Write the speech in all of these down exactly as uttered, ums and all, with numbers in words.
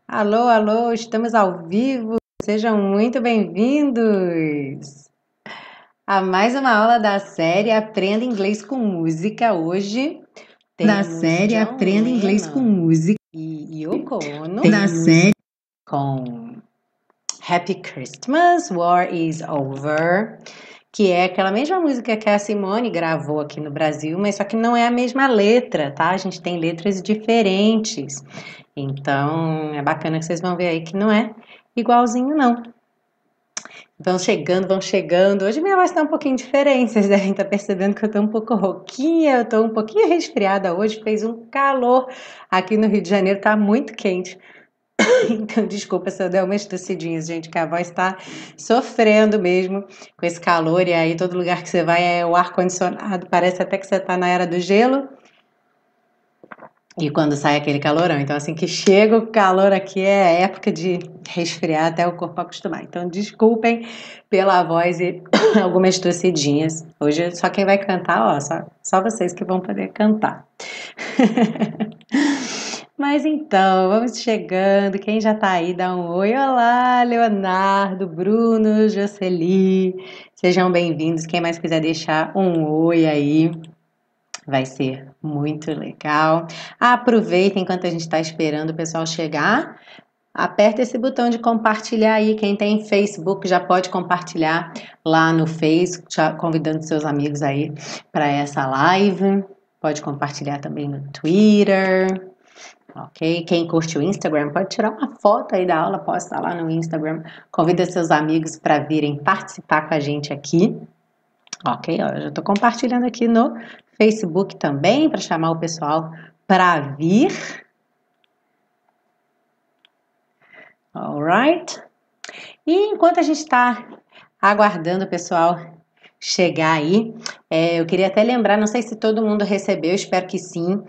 Alô, alô, estamos ao vivo. Sejam muito bem-vindos a mais uma aula da série Aprenda Inglês com Música. Hoje da temos série John Aprenda Inglês com Lennon Música e Yoko Ono da série com Happy Christmas, War is Over, que é aquela mesma música que a Simone gravou aqui no Brasil, mas só que não é a mesma letra, tá? A gente tem letras diferentes. Então, é bacana que vocês vão ver aí que não é igualzinho, não. Vão chegando, vão chegando. Hoje minha voz tá um pouquinho diferente, vocês devem estar percebendo que eu tô um pouco rouquinha, eu tô um pouquinho resfriada hoje, fez um calor aqui no Rio de Janeiro, tá muito quente. Então, desculpa se eu der umas tossidinhas, gente, que a voz tá sofrendo mesmo com esse calor, e aí todo lugar que você vai é o ar-condicionado, parece até que você tá na era do gelo. E quando sai aquele calorão. Então, assim que chega o calor aqui é época de resfriar até o corpo acostumar. Então, desculpem pela voz e algumas tossidinhas. Hoje só quem vai cantar, ó, só, só vocês que vão poder cantar. Mas então, vamos chegando. Quem já tá aí, dá um oi. Olá, Leonardo, Bruno, Jocely. Sejam bem-vindos. Quem mais quiser deixar um oi aí, vai ser muito legal. Aproveitem enquanto a gente está esperando o pessoal chegar. Aperta esse botão de compartilhar aí. Quem tem Facebook já pode compartilhar lá no Face, já convidando seus amigos aí para essa live. Pode compartilhar também no Twitter. Ok? Quem curte o Instagram pode tirar uma foto aí da aula, posta lá no Instagram. Convida seus amigos para virem participar com a gente aqui. Ok, ó, eu já estou compartilhando aqui no Facebook também para chamar o pessoal para vir. Alright? E enquanto a gente está aguardando o pessoal chegar aí, é, eu queria até lembrar, não sei se todo mundo recebeu, espero que sim,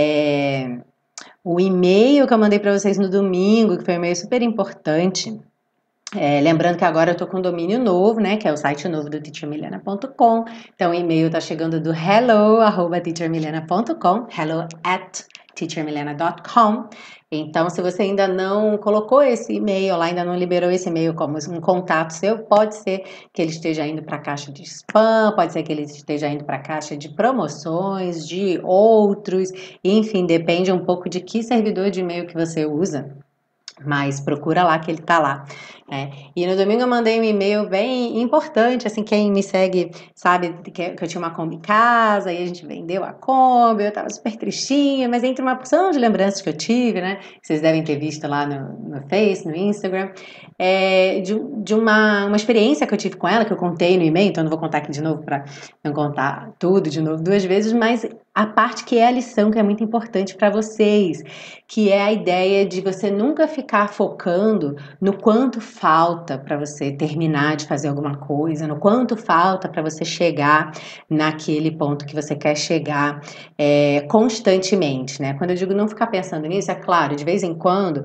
é, o e-mail que eu mandei para vocês no domingo, que foi um e-mail super importante. É, lembrando que agora eu estou com um domínio novo, né, que é o site novo do teacher milena ponto com. Então o e-mail está chegando do hello arroba teacher milena ponto com, hello at teacher milena ponto com. Então, se você ainda não colocou esse e-mail lá, ainda não liberou esse e-mail como um contato seu, pode ser que ele esteja indo para a caixa de spam, pode ser que ele esteja indo para a caixa de promoções, de outros, enfim, depende um pouco de que servidor de e-mail que você usa. Mas procura lá que ele tá lá, né? E no domingo eu mandei um e-mail bem importante, assim, quem me segue sabe que, que eu tinha uma Kombi em casa, e a gente vendeu a Kombi, eu tava super tristinha, mas entre uma porção de lembranças que eu tive, né, que vocês devem ter visto lá no, no Face, no Instagram, é, de, de uma, uma experiência que eu tive com ela, que eu contei no e-mail, então não vou contar aqui de novo para não contar tudo de novo duas vezes, mas a parte que é a lição que é muito importante para vocês, que é a ideia de você nunca ficar focando no quanto falta para você terminar de fazer alguma coisa, no quanto falta para você chegar naquele ponto que você quer chegar é, constantemente, né? Quando eu digo não ficar pensando nisso, é claro, de vez em quando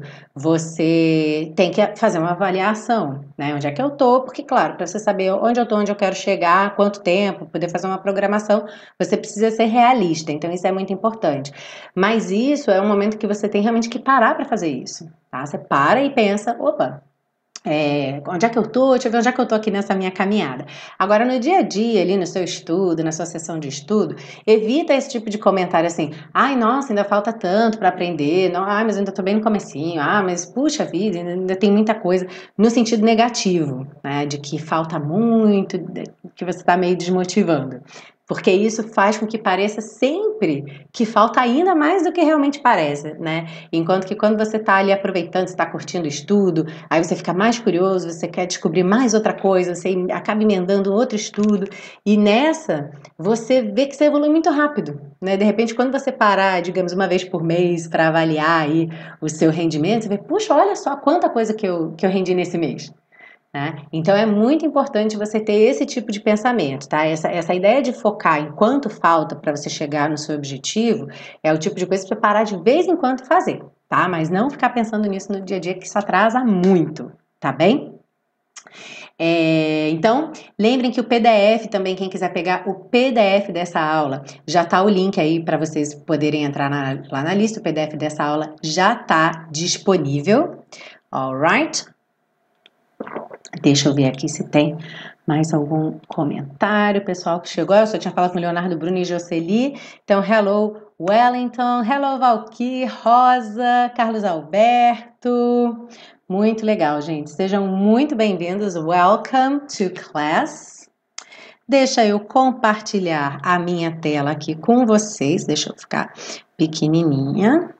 você tem que fazer uma avaliação, né? Onde é que eu tô? Porque, claro, para você saber onde eu tô, onde eu quero chegar, quanto tempo, poder fazer uma programação, você precisa ser realista. Então, isso é muito importante. Mas isso é um momento que você tem realmente que parar para fazer isso, tá? Você para e pensa, opa, é, onde é que eu tô? Deixa eu ver onde é que eu tô aqui nessa minha caminhada. Agora, no dia a dia, ali no seu estudo, na sua sessão de estudo, evita esse tipo de comentário assim, ai, nossa, ainda falta tanto para aprender, não, ai, mas eu ainda tô bem no comecinho, ah, mas puxa vida, ainda tem muita coisa, no sentido negativo, né, de que falta muito, que você tá meio desmotivando. Porque isso faz com que pareça sempre que falta ainda mais do que realmente parece, né? Enquanto que quando você está ali aproveitando, você está curtindo o estudo, aí você fica mais curioso, você quer descobrir mais outra coisa, você acaba emendando outro estudo, e nessa você vê que você evolui muito rápido, né? De repente, quando você parar, digamos, uma vez por mês para avaliar aí o seu rendimento, você vê, puxa, olha só quanta coisa que eu, que eu rendi nesse mês. Né? Então é muito importante você ter esse tipo de pensamento, tá? Essa, essa ideia de focar em quanto falta para você chegar no seu objetivo é o tipo de coisa para você parar de vez em quando fazer, tá? Mas não ficar pensando nisso no dia a dia, que isso atrasa muito, tá bem? É, então, lembrem que o P D F também, quem quiser pegar o P D F dessa aula, já tá o link aí para vocês poderem entrar na, lá na lista. O P D F dessa aula já tá disponível. Alright? Deixa eu ver aqui se tem mais algum comentário, pessoal que chegou. Eu só tinha falado com o Leonardo, Bruno e Jocely. Então, hello Wellington, hello Valkyrie, Rosa, Carlos Alberto. Muito legal, gente. Sejam muito bem-vindos. Welcome to class. Deixa eu compartilhar a minha tela aqui com vocês. Deixa eu ficar pequenininha.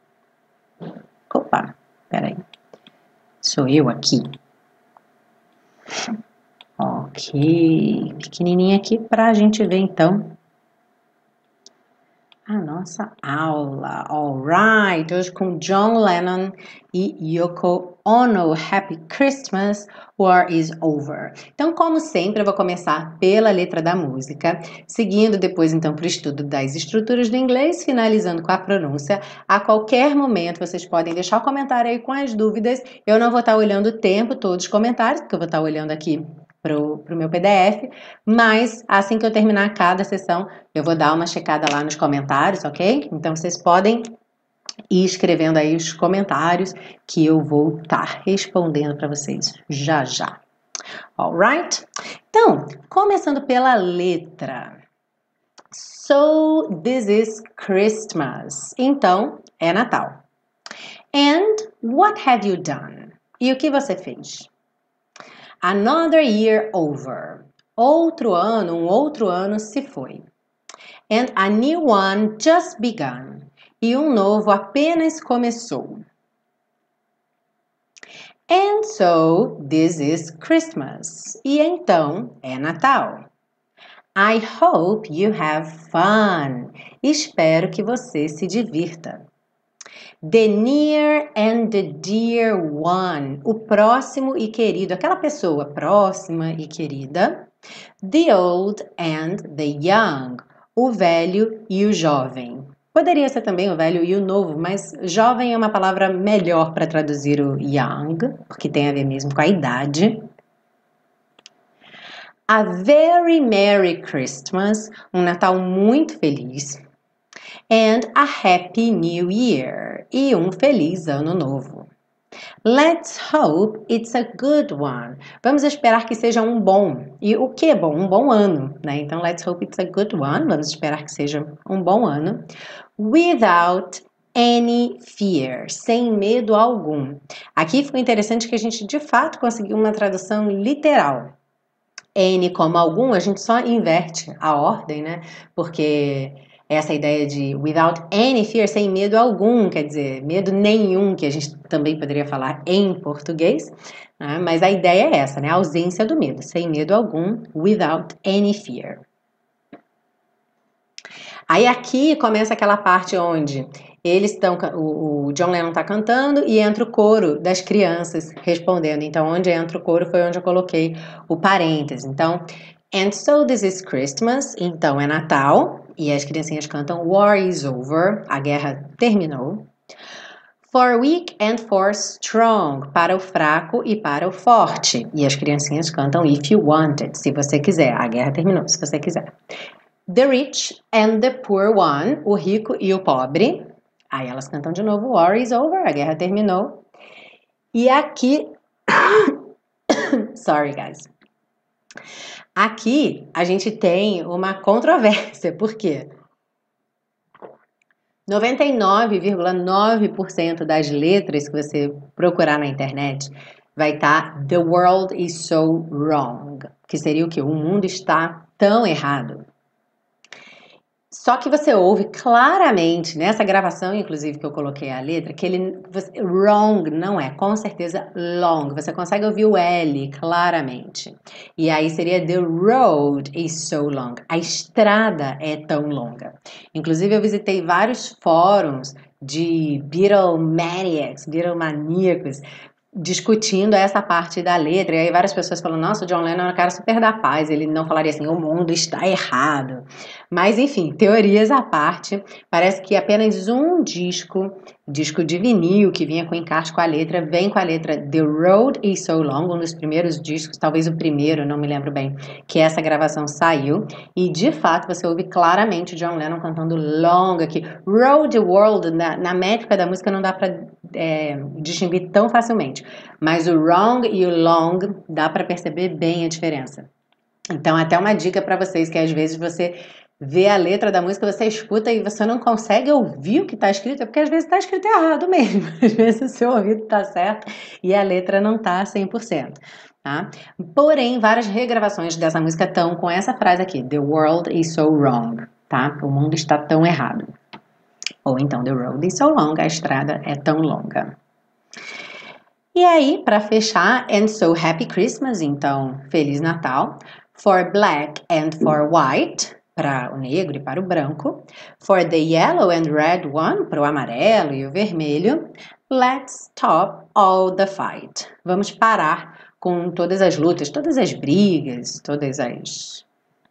Opa, peraí. Sou eu aqui. Ok, pequenininha aqui para a gente ver então a nossa aula. Alright, hoje com John Lennon e Yoko Ono. Happy Christmas, War is Over. Então, como sempre, eu vou começar pela letra da música, seguindo depois então para o estudo das estruturas do inglês, finalizando com a pronúncia. A qualquer momento vocês podem deixar o comentário aí com as dúvidas. Eu não vou estar olhando o tempo todo os comentários, porque eu vou estar olhando aqui pro, pro meu P D F, mas assim que eu terminar cada sessão, eu vou dar uma checada lá nos comentários, ok? Então, vocês podem ir escrevendo aí os comentários que eu vou estar respondendo para vocês já já. Alright? Então, começando pela letra. So, this is Christmas. Então, é Natal. And what have you done? E o que você fez? Another year over. Outro ano, um outro ano se foi. And a new one just begun. E um novo apenas começou. And so, this is Christmas. E então, é Natal. I hope you have fun. Espero que você se divirta. The near and the dear one. O próximo e querido. Aquela pessoa próxima e querida. The old and the young. O velho e o jovem. Poderia ser também o velho e o novo, mas jovem é uma palavra melhor para traduzir o young, porque tem a ver mesmo com a idade. A very Merry Christmas, um Natal muito feliz. And a Happy New Year, e um feliz ano novo. Let's hope it's a good one. Vamos esperar que seja um bom. E o que é bom? Um bom ano, né? Então, let's hope it's a good one. Vamos esperar que seja um bom ano. Without any fear. Sem medo algum. Aqui ficou interessante que a gente, de fato, conseguiu uma tradução literal. Any como algum, a gente só inverte a ordem, né? Porque essa ideia de without any fear, sem medo algum, quer dizer, medo nenhum, que a gente também poderia falar em português, né? Mas a ideia é essa, né? A ausência do medo, sem medo algum, without any fear. Aí aqui começa aquela parte onde eles estão, o, o John Lennon está cantando e entra o coro das crianças respondendo. Então, onde entra o coro foi onde eu coloquei o parêntese. Então, and so this is Christmas, então é Natal, e as criancinhas cantam War is over, a guerra terminou. For weak and for strong, para o fraco e para o forte. E as criancinhas cantam If you want it, se você quiser, a guerra terminou, se você quiser. The rich and the poor one, o rico e o pobre. Aí elas cantam de novo War is over, a guerra terminou. E aqui... Sorry, guys. Aqui a gente tem uma controvérsia, por quê? noventa e nove vírgula nove por cento das letras que você procurar na internet vai estar The world is so wrong, que seria o quê? O mundo está tão errado. Só que você ouve claramente, nessa gravação, inclusive, que eu coloquei a letra, que ele, você, wrong não é, com certeza, long. Você consegue ouvir o L claramente. E aí seria the road is so long. A estrada é tão longa. Inclusive, eu visitei vários fóruns de Beatlemaniacs, Beatlemaníacos, discutindo essa parte da letra, e aí várias pessoas falam, nossa, o John Lennon é um cara super da paz, ele não falaria assim, o mundo está errado. Mas, enfim, teorias à parte, parece que apenas um disco disco de vinil que vinha com encarte com a letra, vem com a letra The Road Is So Long, um dos primeiros discos, talvez o primeiro, não me lembro bem, que essa gravação saiu, e de fato você ouve claramente John Lennon cantando long aqui. Road World, na, na métrica da música não dá para é, distinguir tão facilmente, mas o wrong e o long dá para perceber bem a diferença. Então até uma dica para vocês, que às vezes você vê a letra da música, você escuta e você não consegue ouvir o que está escrito, é porque às vezes está escrito errado mesmo. Às vezes o seu ouvido está certo e a letra não está cem por cento. Tá? Porém, várias regravações dessa música estão com essa frase aqui, The world is so wrong. Tá? O mundo está tão errado. Ou então, The road is so long, a estrada é tão longa. E aí, para fechar, and so happy Christmas, então, Feliz Natal. For black and for white, para o negro e para o branco. For the yellow and red one, para o amarelo e o vermelho. Let's stop all the fight. Vamos parar com todas as lutas, todas as brigas, todas as,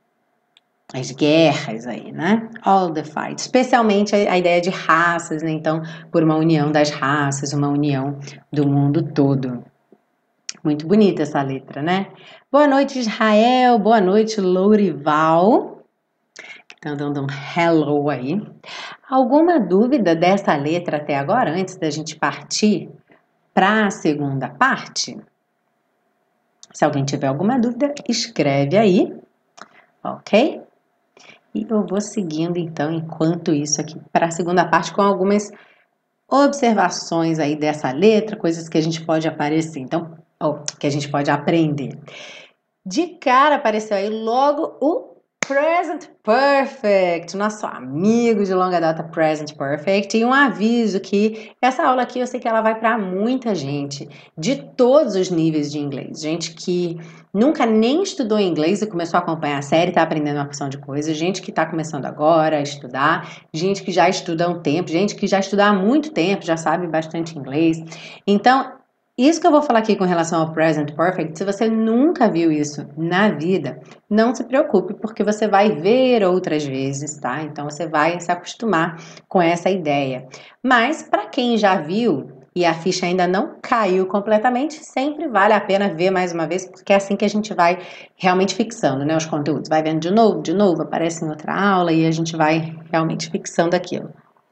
as guerras aí, né? All the fight. Especialmente a, a ideia de raças, né? Então, por uma união das raças, uma união do mundo todo. Muito bonita essa letra, né? Boa noite, Israel. Boa noite, Lourival. Estão dando um hello aí. Alguma dúvida dessa letra até agora, antes da gente partir para a segunda parte? Se alguém tiver alguma dúvida, escreve aí, ok? E eu vou seguindo, então, enquanto isso aqui, para a segunda parte, com algumas observações aí dessa letra, coisas que a gente pode aparecer, então, oh, que a gente pode aprender. De cara apareceu aí logo o Present Perfect, nosso amigo de longa data Present Perfect, e um aviso que essa aula aqui eu sei que ela vai para muita gente, de todos os níveis de inglês, gente que nunca nem estudou inglês e começou a acompanhar a série, está aprendendo uma porção de coisas, gente que está começando agora a estudar, gente que já estuda há um tempo, gente que já estuda há muito tempo, já sabe bastante inglês, então isso que eu vou falar aqui com relação ao Present Perfect, se você nunca viu isso na vida, não se preocupe, porque você vai ver outras vezes, tá? Então você vai se acostumar com essa ideia. Mas para quem já viu e a ficha ainda não caiu completamente, sempre vale a pena ver mais uma vez, porque é assim que a gente vai realmente fixando, né, os conteúdos. Vai vendo de novo, de novo, aparece em outra aula e a gente vai realmente fixando aquilo.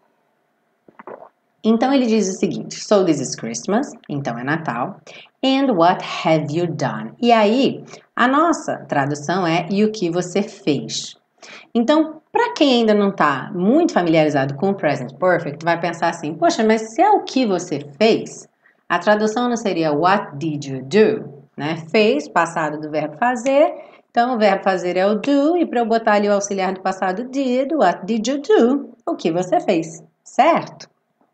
Então ele diz o seguinte, so this is Christmas, então é Natal, and what have you done? E aí, a nossa tradução é, e o que você fez? Então, para quem ainda não está muito familiarizado com o Present Perfect, vai pensar assim, poxa, mas se é o que você fez, a tradução não seria what did you do? Né? Fez, passado do verbo fazer, então o verbo fazer é o do, e para eu botar ali o auxiliar do passado did, what did you do? O que você fez, certo?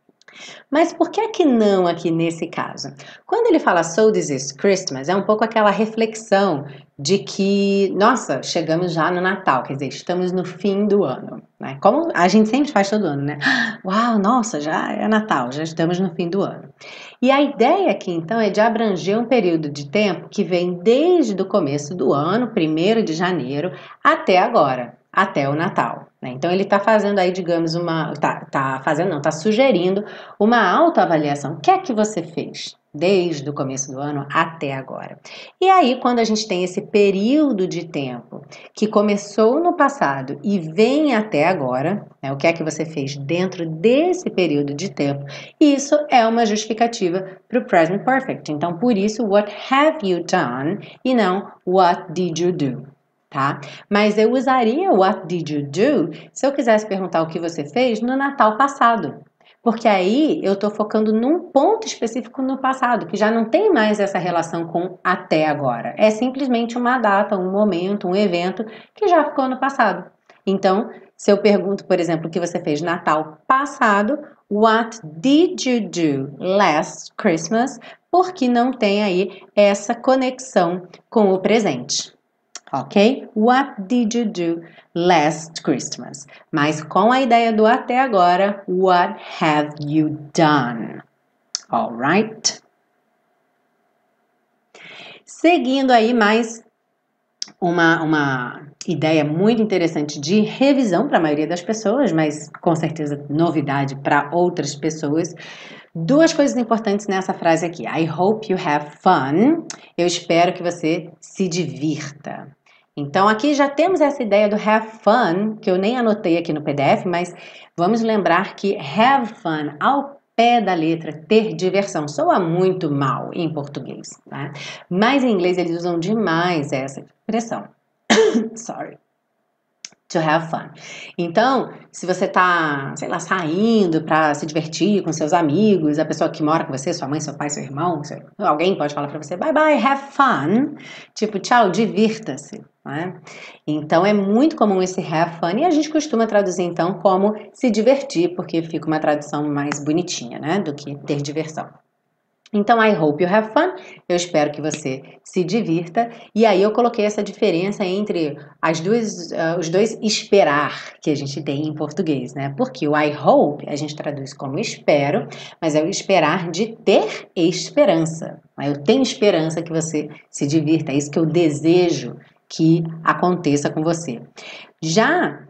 Mas por que que não aqui nesse caso? Quando ele fala so this is Christmas, é um pouco aquela reflexão de que, nossa, chegamos já no Natal, quer dizer, estamos no fim do ano, né? Como a gente sempre faz todo ano, né? Uau, nossa, já é Natal, já estamos no fim do ano. E a ideia aqui, então, é de abranger um período de tempo que vem desde o começo do ano, primeiro de janeiro, até agora, até o Natal. Né? Então, ele está fazendo aí, digamos, uma... Tá, tá fazendo, não, está sugerindo uma autoavaliação. O que é que você fez desde o começo do ano até agora? E aí, quando a gente tem esse período de tempo que começou no passado e vem até agora, né, o que é que você fez dentro desse período de tempo, isso é uma justificativa para o Present Perfect. Então, por isso, what have you done e não what did you do? Tá? Mas eu usaria what did you do se eu quisesse perguntar o que você fez no Natal passado. Porque aí eu estou focando num ponto específico no passado, que já não tem mais essa relação com até agora. É simplesmente uma data, um momento, um evento que já ficou no passado. Então, se eu pergunto, por exemplo, o que você fez no Natal passado, what did you do last Christmas? Porque não tem aí essa conexão com o presente. Ok? What did you do last Christmas? Mas com a ideia do até agora, what have you done? Alright? Seguindo aí mais uma, uma ideia muito interessante de revisão para a maioria das pessoas, mas com certeza novidade para outras pessoas. Duas coisas importantes nessa frase aqui. I hope you have fun. Eu espero que você se divirta. Então, aqui já temos essa ideia do have fun, que eu nem anotei aqui no P D F, mas vamos lembrar que have fun, ao pé da letra, ter diversão, soa muito mal em português, né? Mas em inglês eles usam demais essa expressão. Sorry. To have fun. Então, se você tá, sei lá, saindo para se divertir com seus amigos, a pessoa que mora com você, sua mãe, seu pai, seu irmão, seu... alguém pode falar para você, bye bye, have fun. Tipo, tchau, divirta-se. Né? Então, é muito comum esse have fun e a gente costuma traduzir, então, como se divertir, porque fica uma tradução mais bonitinha, né, do que ter diversão. Então, I hope you have fun. Eu espero que você se divirta. E aí eu coloquei essa diferença entre as duas, uh, os dois esperar que a gente tem em português, né? Porque o I hope a gente traduz como espero, mas é o esperar de ter esperança. Eu tenho esperança que você se divirta. É isso que eu desejo que aconteça com você. Já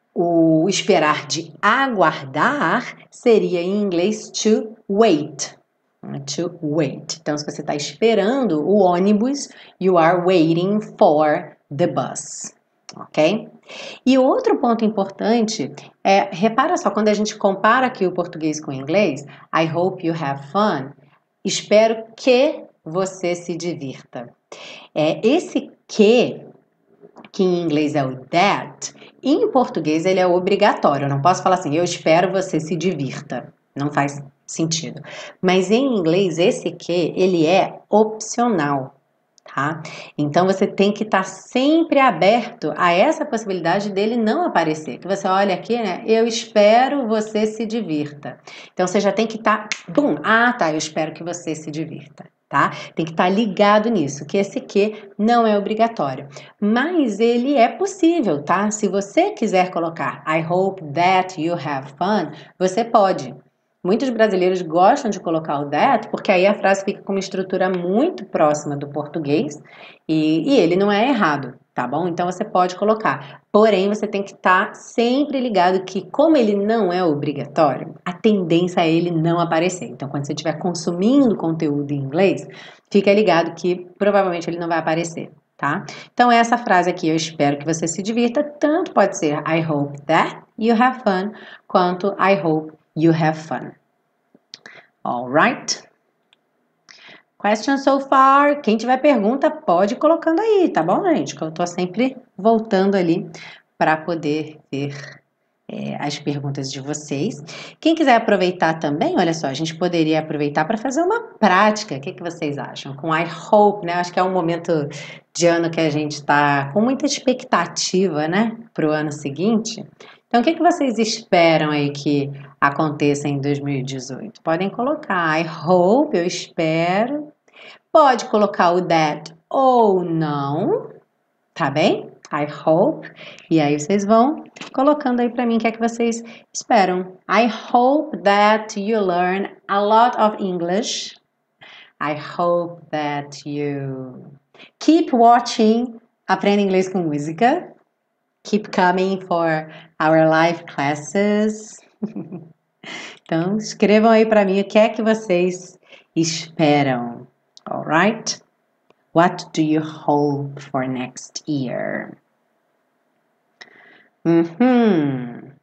o esperar de aguardar seria em inglês to wait. To wait. Então, se você está esperando o ônibus, you are waiting for the bus. Ok? E outro ponto importante é, repara só, quando a gente compara aqui o português com o inglês, I hope you have fun, espero que você se divirta. É, esse que, que em inglês é o that, em português ele é obrigatório. Eu não posso falar assim, eu espero você se divirta. Não faz sentido. Mas em inglês, esse que, ele é opcional, tá? Então, você tem que estar sempre aberto a essa possibilidade dele não aparecer. Que você olha aqui, né? Eu espero você se divirta. Então, você já tem que estar... Bum! Ah, tá, eu espero que você se divirta. Tá? Tem que estar ligado nisso, que esse que não é obrigatório. Mas ele é possível, tá? Se você quiser colocar I hope that you have fun, você pode. Muitos brasileiros gostam de colocar o that, porque aí a frase fica com uma estrutura muito próxima do português e, e ele não é errado, tá bom? Então você pode colocar. Porém, você tem que estar sempre ligado que, como ele não é obrigatório, a tendência é ele não aparecer. Então, quando você estiver consumindo conteúdo em inglês, fica ligado que provavelmente ele não vai aparecer, tá? Então, essa frase aqui, eu espero que você se divirta, tanto pode ser I hope that you have fun, quanto I hope you have fun. All right? Question so far? Quem tiver pergunta, pode ir colocando aí, tá bom, gente? Que eu tô sempre voltando ali para poder ver é, as perguntas de vocês. Quem quiser aproveitar também, olha só, a gente poderia aproveitar para fazer uma prática. O que, que vocês acham? Com I hope, né? Acho que é um momento de ano que a gente está com muita expectativa, né? Para o ano seguinte. Então, o que, que vocês esperam aí que aconteça em dois mil e dezoito? Podem colocar I hope, eu espero. Pode colocar o that ou não, tá bem? I hope. E aí vocês vão colocando aí para mim o que é que vocês esperam. I hope that you learn a lot of English. I hope that you keep watching Aprenda Inglês com Música. Keep coming for our live classes. Então, escrevam aí para mim o que é que vocês esperam. Alright? What do you hope for next year? Uhum.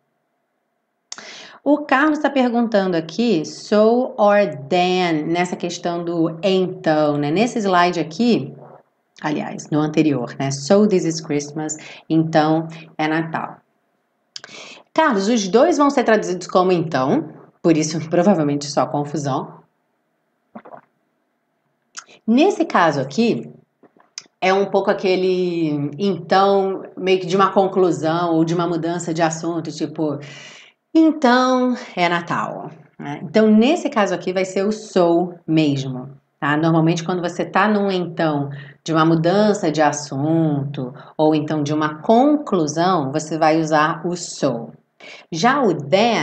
O Carlos está perguntando aqui, so or then, nessa questão do então, né? Nesse slide aqui, aliás, no anterior, né? So this is Christmas, então é Natal. Carlos, os dois vão ser traduzidos como então, por isso provavelmente só confusão. Nesse caso aqui, é um pouco aquele então, meio que de uma conclusão ou de uma mudança de assunto, tipo, então é Natal. Né? Então, nesse caso aqui vai ser o so mesmo. Tá? Normalmente, quando você está num então de uma mudança de assunto ou então de uma conclusão, você vai usar o so. Já o then,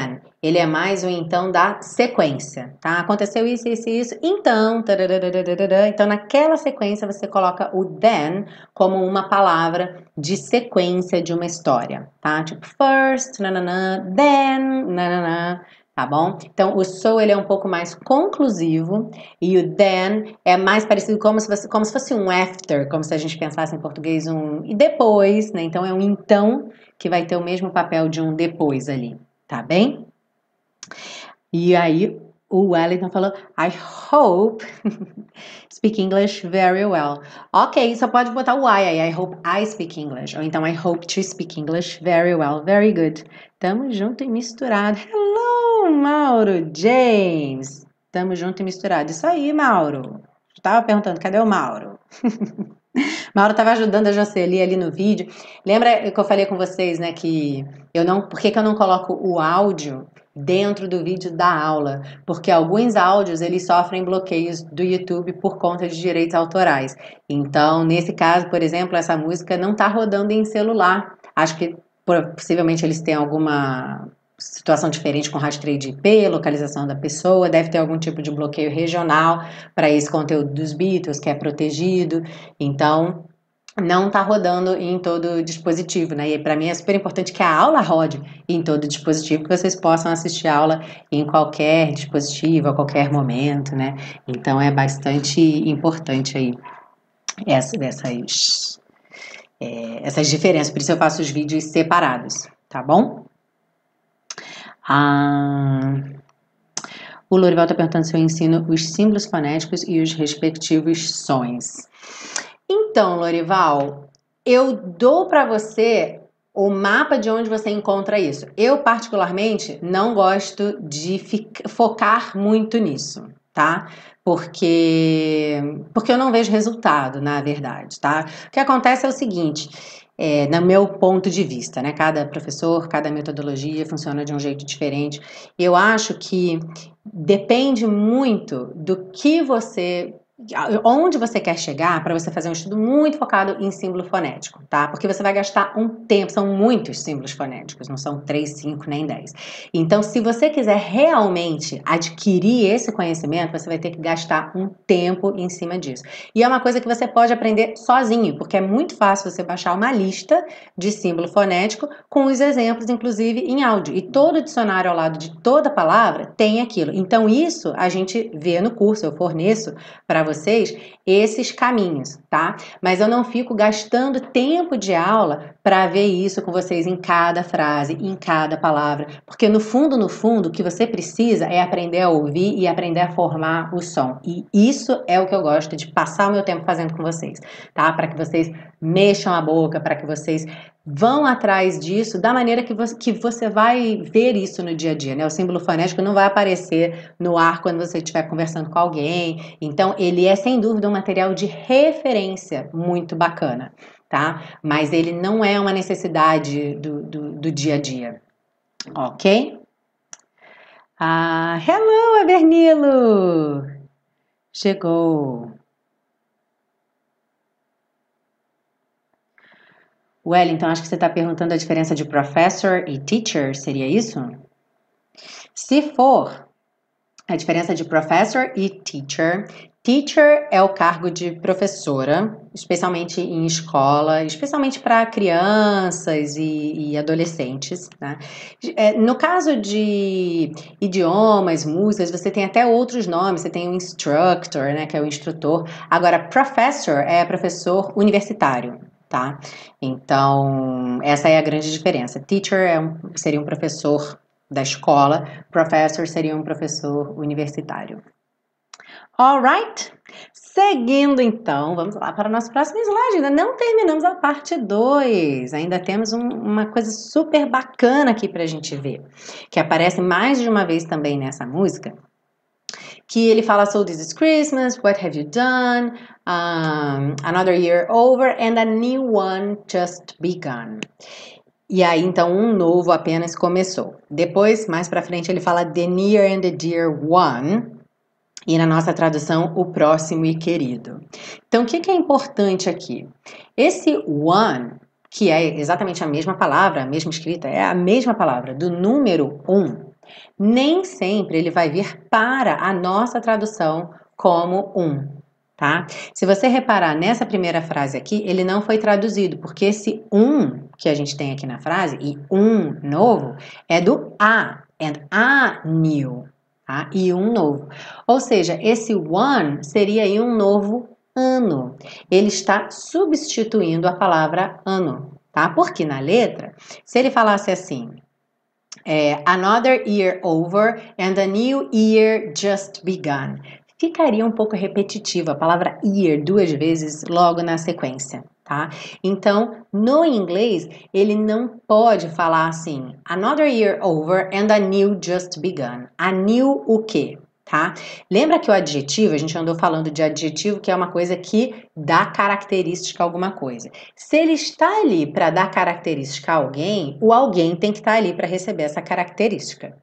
ele é mais o então da sequência, tá? Aconteceu isso, isso, isso, então, tararararara. Então naquela sequência você coloca o then como uma palavra de sequência de uma história, tá? Tipo first, nananã, then, nananã. Tá bom? Então, o so ele é um pouco mais conclusivo e o then é mais parecido como se fosse, como se fosse um after, como se a gente pensasse em português um e depois, né? Então, é um então que vai ter o mesmo papel de um depois ali, tá bem? E aí, o Wellington falou, I hope speak English very well. Ok, só pode botar o I aí, I hope I speak English. Ou então, I hope to speak English very well. Very good. Tamo junto e misturado. Hello, Mauro James. Tamo junto e misturado. Isso aí, Mauro. Eu tava perguntando, cadê o Mauro? Mauro estava ajudando a Jocely ali no vídeo. Lembra que eu falei com vocês, né, que eu não, por que, que eu não coloco o áudio dentro do vídeo da aula? Porque alguns áudios eles sofrem bloqueios do YouTube por conta de direitos autorais. Então, nesse caso, por exemplo, essa música não está rodando em celular. Acho que possivelmente eles têm alguma situação diferente com rastreio de I P, localização da pessoa, deve ter algum tipo de bloqueio regional para esse conteúdo dos Beatles, que é protegido, então não está rodando em todo dispositivo, né? E para mim é super importante que a aula rode em todo dispositivo, que vocês possam assistir a aula em qualquer dispositivo, a qualquer momento, né? Então é bastante importante aí essa, essas, é, essas diferenças, por isso eu faço os vídeos separados, tá bom? Ah, o Lorival está perguntando se eu ensino os símbolos fonéticos e os respectivos sons. Então, Lorival, eu dou para você o mapa de onde você encontra isso. Eu, particularmente, não gosto de focar muito nisso, tá? Porque, porque eu não vejo resultado, na verdade, tá? O que acontece é o seguinte... É, no meu ponto de vista, né? Cada professor, cada metodologia funciona de um jeito diferente. Eu acho que depende muito do que você... onde você quer chegar para você fazer um estudo muito focado em símbolo fonético, tá? Porque você vai gastar um tempo, são muitos símbolos fonéticos, não são três, cinco, nem dez. Então, se você quiser realmente adquirir esse conhecimento, você vai ter que gastar um tempo em cima disso. E é uma coisa que você pode aprender sozinho, porque é muito fácil você baixar uma lista de símbolo fonético com os exemplos, inclusive, em áudio. E todo dicionário ao lado de toda palavra tem aquilo. Então, isso a gente vê no curso, eu forneço para vocês esses caminhos, tá? Mas eu não fico gastando tempo de aula para ver isso com vocês em cada frase, em cada palavra, porque no fundo, no fundo, o que você precisa é aprender a ouvir e aprender a formar o som. E isso é o que eu gosto de passar o meu tempo fazendo com vocês, tá? Para que vocês mexam a boca, para que vocês vão atrás disso da maneira que você, que você vai ver isso no dia a dia, né? O símbolo fonético não vai aparecer no ar quando você estiver conversando com alguém. Então, ele é, sem dúvida, um material de referência muito bacana, tá? Mas ele não é uma necessidade do, do, do dia a dia, ok? Ah, hello, Avernilo! Chegou! Wellington, acho que você está perguntando a diferença de professor e teacher, seria isso? Se for a diferença de professor e teacher, teacher é o cargo de professora, especialmente em escola, especialmente para crianças e, e adolescentes, né? No caso de idiomas, músicas, você tem até outros nomes, você tem o instructor, né, que é o instrutor. Agora, professor é professor universitário. Tá? Então, essa é a grande diferença. Teacher é um, seria um professor da escola, professor seria um professor universitário. Alright? Seguindo então, vamos lá para o nosso próximo slide. Ainda não terminamos a parte dois, ainda temos um, uma coisa super bacana aqui para a gente ver, que aparece mais de uma vez também nessa música, que ele fala, so this is Christmas, what have you done, um, another year over, and a new one just begun. E aí, então, um novo apenas começou. Depois, mais pra frente, ele fala the near and the dear one, e na nossa tradução, o próximo e querido. Então, o que, que é importante aqui? Esse one, que é exatamente a mesma palavra, a mesma escrita, é a mesma palavra do número um, Nem sempre ele vai vir para a nossa tradução como um, tá? Se você reparar nessa primeira frase aqui, ele não foi traduzido, porque esse um que a gente tem aqui na frase, e um novo, é do a, and a new, tá? E um novo. Ou seja, esse one seria aí um novo ano. Ele está substituindo a palavra ano, tá? Porque na letra, se ele falasse assim, é, another year over and a new year just begun, ficaria um pouco repetitiva a palavra year duas vezes logo na sequência, tá? Então, no inglês, ele não pode falar assim, another year over and a new just begun. A new o quê? Tá? Lembra que o adjetivo, a gente andou falando de adjetivo, que é uma coisa que dá característica a alguma coisa. Se ele está ali para dar característica a alguém, o alguém tem que estar ali para receber essa característica.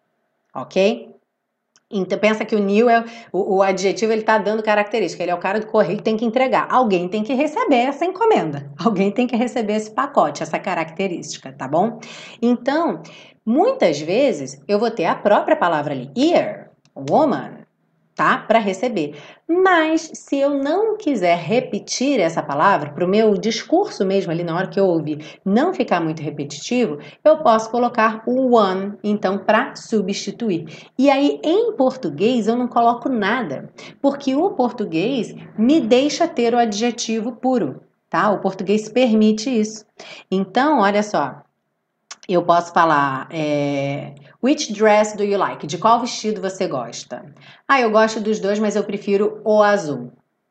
Ok? Então, pensa que o new é o, o adjetivo, ele está dando característica. Ele é o cara do correio que tem que entregar. Alguém tem que receber essa encomenda. Alguém tem que receber esse pacote, essa característica, tá bom? Então, muitas vezes, eu vou ter a própria palavra ali, year, woman, tá? Para receber. Mas se eu não quiser repetir essa palavra, para o meu discurso mesmo ali na hora que eu ouvir não ficar muito repetitivo, eu posso colocar o one, então, para substituir. E aí, em português, eu não coloco nada, porque o português me deixa ter o adjetivo puro, tá? O português permite isso. Então, olha só, eu posso falar, é, which dress do you like? De qual vestido você gosta? Ah, eu gosto dos dois, mas eu prefiro o azul.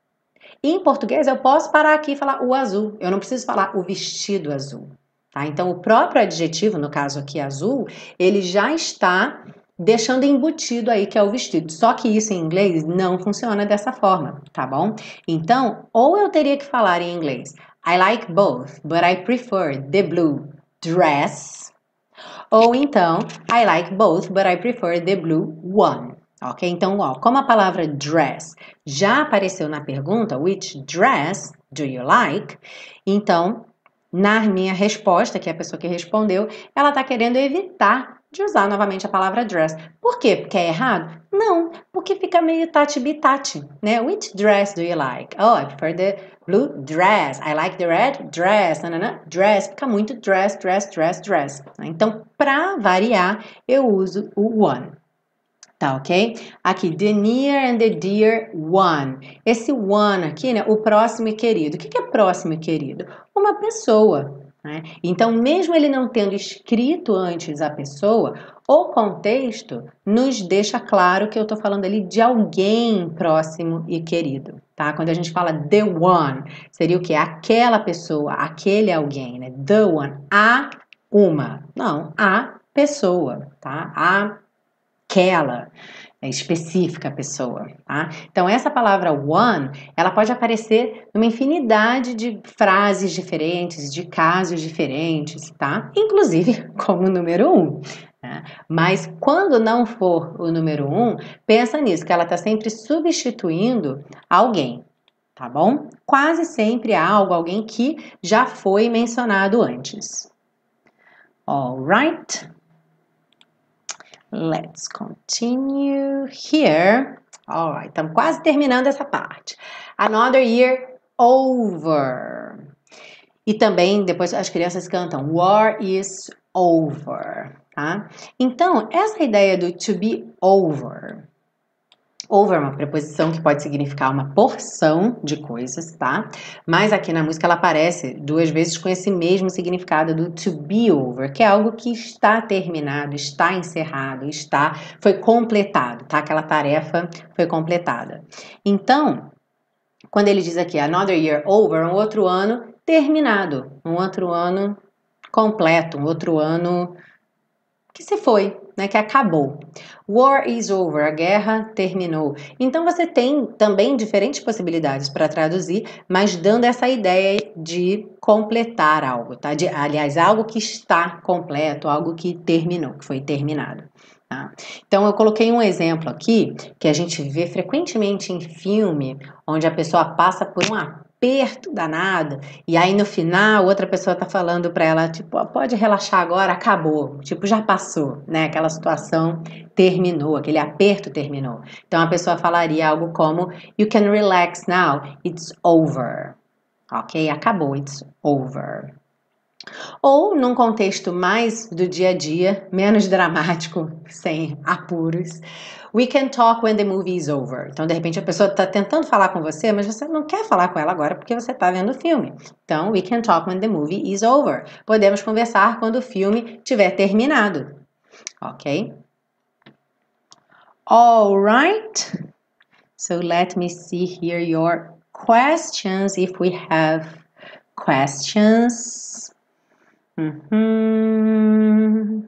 E em português, eu posso parar aqui e falar o azul. Eu não preciso falar o vestido azul. Tá? Então, o próprio adjetivo, no caso aqui azul, ele já está deixando embutido aí que é o vestido. Só que isso em inglês não funciona dessa forma, tá bom? Então, ou eu teria que falar em inglês, I like both, but I prefer the blue dress. Ou então, I like both, but I prefer the blue one. Ok? Então, ó, como a palavra dress já apareceu na pergunta, which dress do you like? Então, na minha resposta, que é a pessoa que respondeu, ela está querendo evitar de usar novamente a palavra dress. Por quê? Porque é errado? Não, porque fica meio tati-bitati, né? Which dress do you like? Oh, I prefer the blue dress. I like the red dress. Nanana. Dress fica muito dress, dress, dress, dress. Então, para variar, eu uso o one. Tá, ok? Aqui, the near and the dear one. Esse one aqui, né? O próximo e querido. O que é próximo e querido? Uma pessoa, né? Então, mesmo ele não tendo escrito antes a pessoa, o contexto nos deixa claro que eu tô falando ali de alguém próximo e querido, tá? Quando a gente fala the one, seria o quê? Aquela pessoa, aquele alguém, né? The one, a uma. Não, a pessoa, tá? A aquela específica pessoa, tá? Então, essa palavra one, ela pode aparecer numa infinidade de frases diferentes, de casos diferentes, tá? Inclusive como número um. Né? Mas quando não for o número um, pensa nisso, que ela está sempre substituindo alguém, tá bom? Quase sempre há algo, alguém que já foi mencionado antes. Alright? Let's continue here. Alright, estamos quase terminando essa parte. Another year over. E também, depois as crianças cantam War is over, tá? Então, essa ideia do to be over. Over é uma preposição que pode significar uma porção de coisas, tá? Mas aqui na música ela aparece duas vezes com esse mesmo significado do to be over, que é algo que está terminado, está encerrado, está, foi completado, tá? Aquela tarefa foi completada. Então, quando ele diz aqui another year over, um outro ano terminado, um outro ano completo, um outro ano que se foi, né, que acabou. War is over, a guerra terminou. Então você tem também diferentes possibilidades para traduzir, mas dando essa ideia de completar algo, tá? De, aliás, algo que está completo, algo que terminou, que foi terminado. Tá? Então eu coloquei um exemplo aqui que a gente vê frequentemente em filme, onde a pessoa passa por um aperto danado, e aí no final outra pessoa tá falando para ela, tipo, ó, pode relaxar agora, acabou, tipo, já passou, né? Aquela situação terminou, aquele aperto terminou. Então a pessoa falaria algo como you can relax now, it's over. Ok? Acabou, it's over. Ou num contexto mais do dia a dia, menos dramático, sem apuros, we can talk when the movie is over. Então, de repente, a pessoa está tentando falar com você, mas você não quer falar com ela agora porque você está vendo o filme. Então, we can talk when the movie is over. Podemos conversar quando o filme tiver terminado. Ok? All right. So, let me see here your questions, if we have questions. Uhum.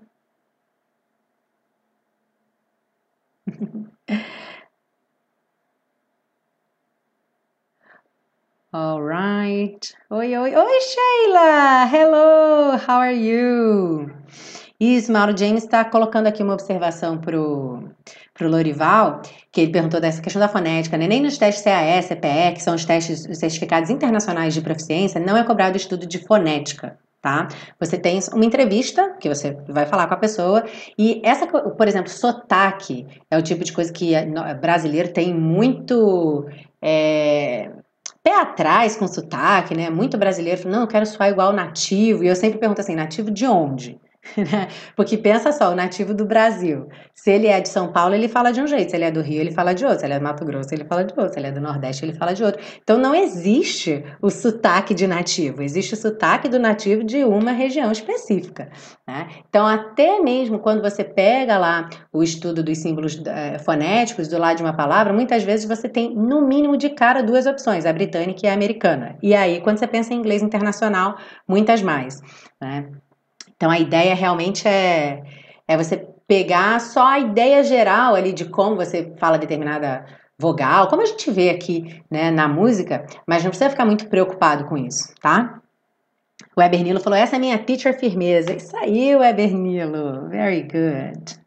All right. Oi, oi, oi, Sheila! Hello, how are you? Isso, Mauro James está colocando aqui uma observação pro, pro Lorival, que ele perguntou dessa questão da fonética, né? Nem nos testes C A E, C P E, que são os testes, os certificados internacionais de proficiência, não é cobrado o estudo de fonética. Tá? Você tem uma entrevista que você vai falar com a pessoa e essa, por exemplo, sotaque é o tipo de coisa que brasileiro tem muito é, pé atrás com sotaque, né? Muito brasileiro fala, não, eu quero soar igual nativo, e eu sempre pergunto assim, nativo de onde? Porque pensa só, o nativo do Brasil, se ele é de São Paulo, ele fala de um jeito, se ele é do Rio, ele fala de outro, se ele é do Mato Grosso, ele fala de outro, se ele é do Nordeste, ele fala de outro. Então não existe o sotaque de nativo, existe o sotaque do nativo de uma região específica, né? Então até mesmo quando você pega lá o estudo dos símbolos é, fonéticos do lado de uma palavra, muitas vezes você tem no mínimo de cara duas opções, a britânica e a americana. E aí quando você pensa em inglês internacional, muitas mais, né? Então, a ideia realmente é, é você pegar só a ideia geral ali de como você fala determinada vogal, como a gente vê aqui, né, na música, mas não precisa ficar muito preocupado com isso, tá? O Ebernilo falou, essa é a minha teacher firmeza. Isso aí, o Ebernilo. Very good.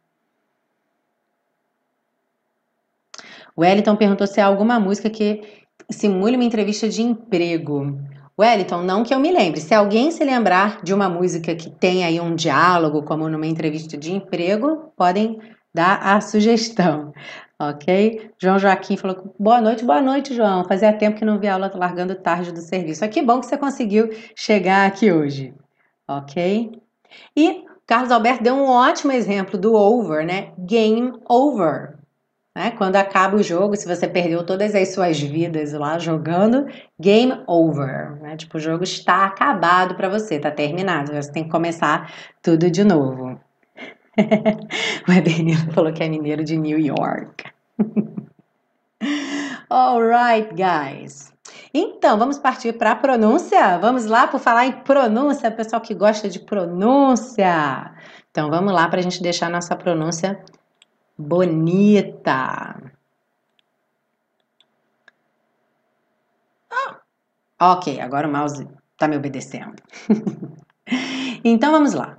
O Wellington perguntou se há alguma música que simule uma entrevista de emprego. Wellington, não que eu me lembre. Se alguém se lembrar de uma música que tem aí um diálogo, como numa entrevista de emprego, podem dar a sugestão, ok? João Joaquim falou, boa noite, boa noite, João. Fazia tempo que não vi aula, tô largando tarde do serviço. Que bom que você conseguiu chegar aqui hoje, ok? E Carlos Alberto deu um ótimo exemplo do over, né? Game over. Né? Quando acaba o jogo, se você perdeu todas as suas vidas lá jogando, game over, né? Tipo, o jogo está acabado para você, está terminado, você tem que começar tudo de novo. O Ebenilo falou que é mineiro de New York. Alright, guys. Então, vamos partir para a pronúncia? Vamos lá por falar em pronúncia, pessoal que gosta de pronúncia. Então, vamos lá para a gente deixar a nossa pronúncia bonita. Ah, ok, agora o mouse está me obedecendo. Então vamos lá.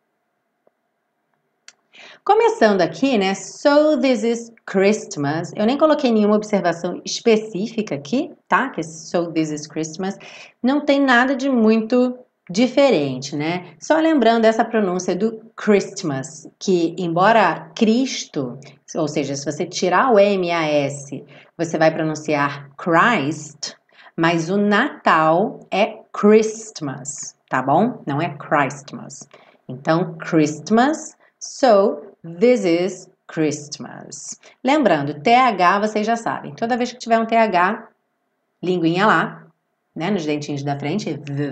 Começando aqui, né? So this is Christmas. Eu nem coloquei nenhuma observação específica aqui, tá? Que so this is Christmas. Não tem nada de muito diferente, né? Só lembrando essa pronúncia do Christmas, que embora Cristo, ou seja, se você tirar o M A S, você vai pronunciar Christ, mas o Natal é Christmas, tá bom? Não é Christmas. Então, Christmas, so this is Christmas. Lembrando, T H vocês já sabem. Toda vez que tiver um T H, linguinha lá, né, nos dentinhos da frente.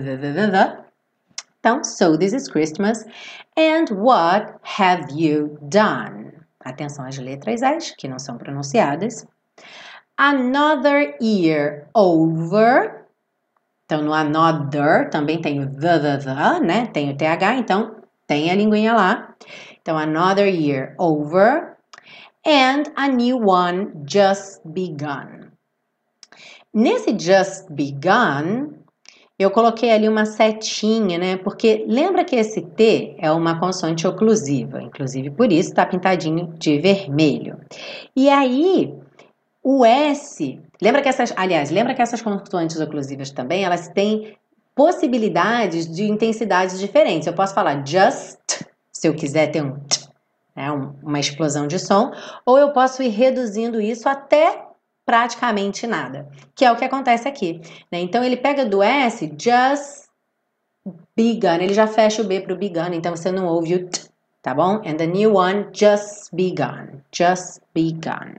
Então, so this is Christmas. And what have you done? Atenção às letras S, que não são pronunciadas. Another year over. Então, no another também tem o the, the, the, né? Tem o T H, então tem a linguinha lá. Então, another year over. And a new one just begun. Nesse just begun, eu coloquei ali uma setinha, né? Porque lembra que esse T é uma consoante oclusiva. Inclusive, por isso está pintadinho de vermelho. E aí, O S, lembra que essas, aliás, lembra que essas consoantes oclusivas também, elas têm possibilidades de intensidades diferentes. Eu posso falar just, se eu quiser ter um t, né, uma explosão de som, ou eu posso ir reduzindo isso até praticamente nada, que é o que acontece aqui, né? Então, ele pega do S, just begun, ele já fecha o B para o begun, então você não ouve o t, tá bom? And the new one, just begun, just begun.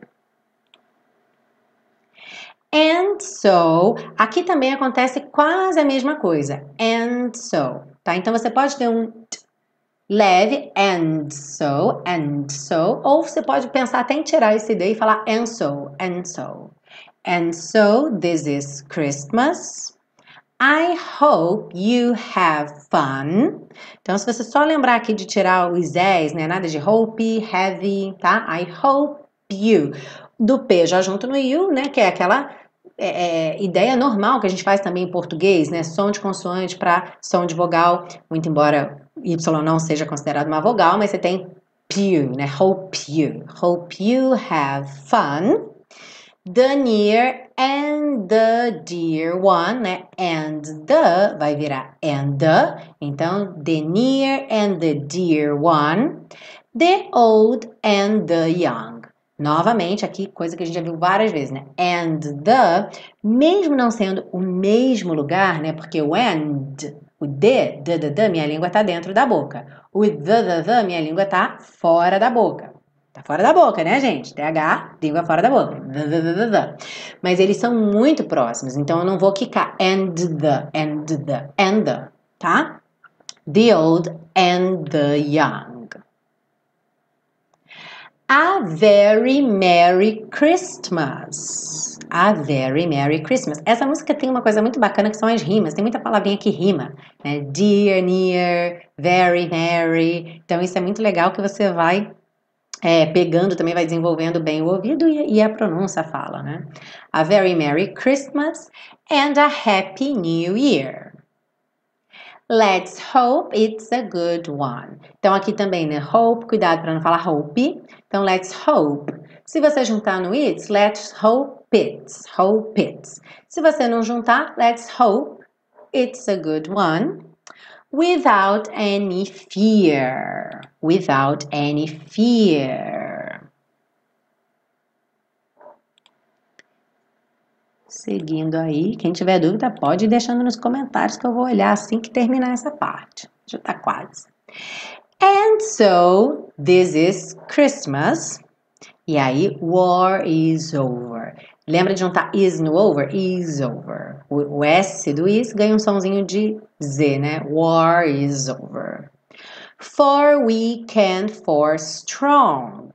And so, aqui também acontece quase a mesma coisa, and so, tá? Então, você pode ter um t leve, and so, and so, ou você pode pensar até em tirar esse D e falar and so, and so. And so, this is Christmas. I hope you have fun. Então, se você só lembrar aqui de tirar os S, né? Nada de hope, heavy, tá? I hope you. Do P já junto no you, né? Que é aquela é, é, ideia normal que a gente faz também em português, né? Som de consoante para som de vogal, muito embora Y não seja considerado uma vogal, mas você tem you, né? Hope you. Hope you have fun. The near and the dear one, né? And the vai virar and the. Então, the near and the dear one. The old and the young. Novamente, aqui, coisa que a gente já viu várias vezes, né? And the, mesmo não sendo o mesmo lugar, né? Porque o and, o the, the, the, the, minha língua está dentro da boca. O the, the, the, minha língua está fora da boca. Tá fora da boca, né, gente? T H, língua fora da boca. The, the, the, the, the. Mas eles são muito próximos, então eu não vou quicar and the, and the, and the, tá? The old and the young. A very Merry Christmas. A very Merry Christmas. Essa música tem uma coisa muito bacana que são as rimas. Tem muita palavrinha que rima, né? Dear, near, very, merry. Então isso é muito legal que você vai é, pegando, também vai desenvolvendo bem o ouvido e, e a pronúncia fala, né? A very Merry Christmas and a Happy New Year. Let's hope it's a good one. Então, aqui também, né? Hope, cuidado para não falar hope. Então, let's hope. Se você juntar no it's, let's hope it's. Hope it's. Se você não juntar, let's hope it's a good one. Without any fear. Without any fear. Seguindo aí, quem tiver dúvida pode ir deixando nos comentários que eu vou olhar assim que terminar essa parte. Já tá quase. And so, this is Christmas. E aí, war is over. Lembra de juntar is no over? Is over. O, o S do is ganha um sonzinho de Z, né? War is over. For weak and for strong.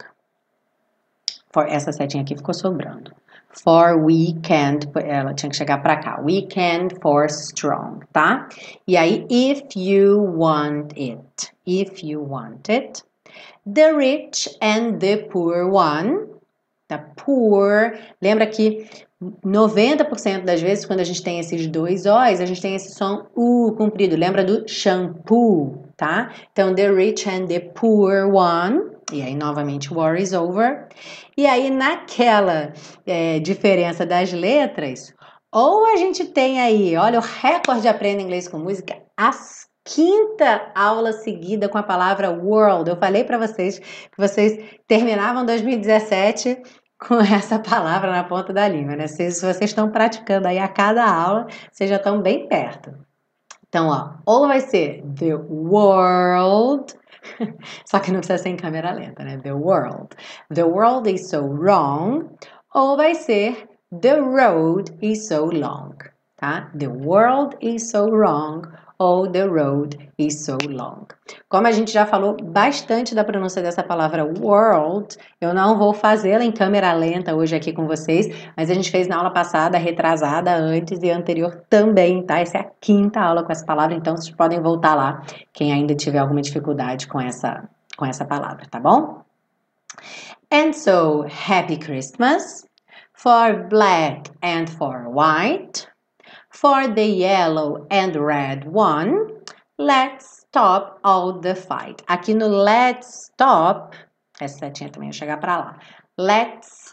For, essa setinha aqui ficou sobrando. For weekend, ela tinha que chegar para cá. Weekend for strong, tá? E aí, if you want it. If you want it. The rich and the poor one. The poor. Lembra que noventa por cento das vezes, quando a gente tem esses dois O's, a gente tem esse som U comprido. Lembra do shampoo, tá? Então, the rich and the poor one. E aí, novamente, war is over. E aí, naquela é, diferença das letras, ou a gente tem aí, olha, o recorde Aprenda Inglês com Música, a quinta aula seguida com a palavra world. Eu falei para vocês que vocês terminavam dois mil e dezessete com essa palavra na ponta da língua, né? Se, se vocês estão praticando aí a cada aula, vocês já estão bem perto. Então, ó, ou vai ser the world... Só que não precisa ser em câmera lenta, né? The world. The world is so wrong. Ou vai ser the road is so long, tá? The world is so wrong. Ou the road is so long. Como a gente já falou bastante da pronúncia dessa palavra world, eu não vou fazê-la em câmera lenta hoje aqui com vocês, mas a gente fez na aula passada, retrasada, antes e anterior também, tá? Essa é a quinta aula com essa palavra, então vocês podem voltar lá, quem ainda tiver alguma dificuldade com essa, com essa palavra, tá bom? And so, Happy Christmas for black and for white. For the yellow and red one, let's stop all the fight. Aqui no let's stop, essa setinha também vai chegar para lá. Let's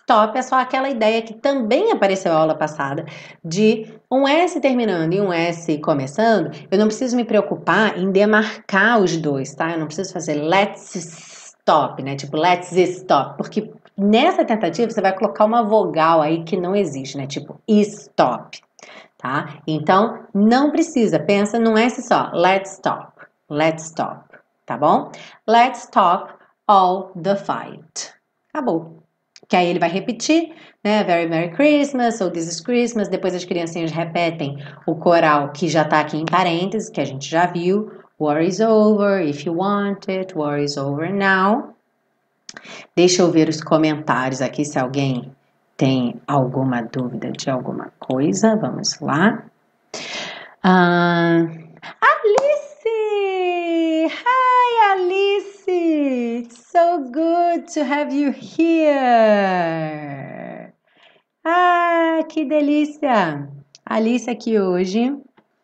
stop é só aquela ideia que também apareceu na aula passada, de um S terminando e um S começando. Eu não preciso me preocupar em demarcar os dois, tá? Eu não preciso fazer let's stop, né? Tipo, let's stop, porque nessa tentativa você vai colocar uma vogal aí que não existe, né? Tipo, stop, tá? Então, não precisa, pensa num S só, let's stop, let's stop, tá bom? Let's stop all the fight. Acabou. Que aí ele vai repetir, né? Very Merry Christmas, ou This is Christmas. Depois as criancinhas repetem o coral que já tá aqui em parênteses, que a gente já viu. War is over, if you want it, war is over now. Deixa eu ver os comentários aqui, se alguém tem alguma dúvida de alguma coisa. Vamos lá. Uh, Alice! Hi, Alice! It's so good to have you here! Ah, que delícia! Alice aqui hoje.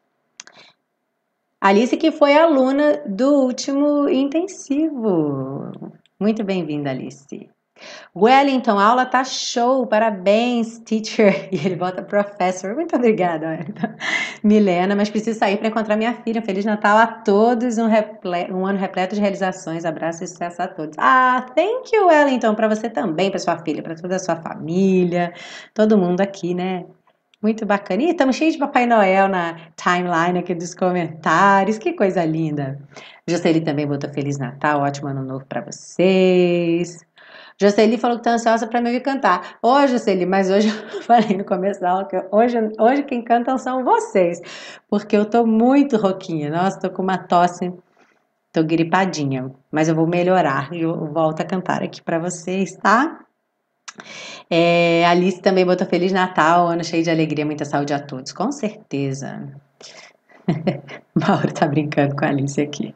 Alice que foi aluna do último intensivo. Muito bem-vinda, Alice. Wellington, a aula tá show, parabéns, teacher. E ele bota professor. Muito obrigada, Wellington. Milena, mas preciso sair para encontrar minha filha. Feliz Natal a todos, um, reple... um ano repleto de realizações. Abraço e sucesso a todos. Ah, thank you, Wellington, para você também, para sua filha, para toda a sua família, todo mundo aqui, né? Muito bacana. E estamos cheios de Papai Noel na timeline aqui dos comentários. Que coisa linda. Jocely também botou Feliz Natal, ótimo ano novo para vocês. Jocely falou que está ansiosa para me ouvir cantar. Ô, Jocely, mas hoje eu falei no começo da aula que hoje, hoje quem cantam são vocês, porque eu tô muito rouquinha. Nossa, tô com uma tosse, tô gripadinha, mas eu vou melhorar e eu volto a cantar aqui para vocês, tá? É, Alice também botou Feliz Natal, ano cheio de alegria, muita saúde a todos. Com certeza. Mauro tá brincando com a Alice aqui.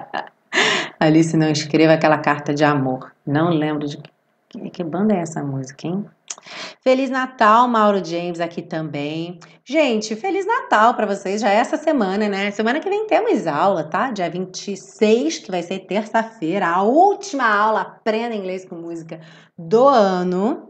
Alice, não escreva aquela carta de amor. Não lembro de que, que banda é essa música, hein? Feliz Natal, Mauro James aqui também. Gente, Feliz Natal para vocês. Já é essa semana, né? Semana que vem temos aula, tá? Dia vinte e seis, que vai ser terça-feira, a última aula Aprenda Inglês com Música do ano.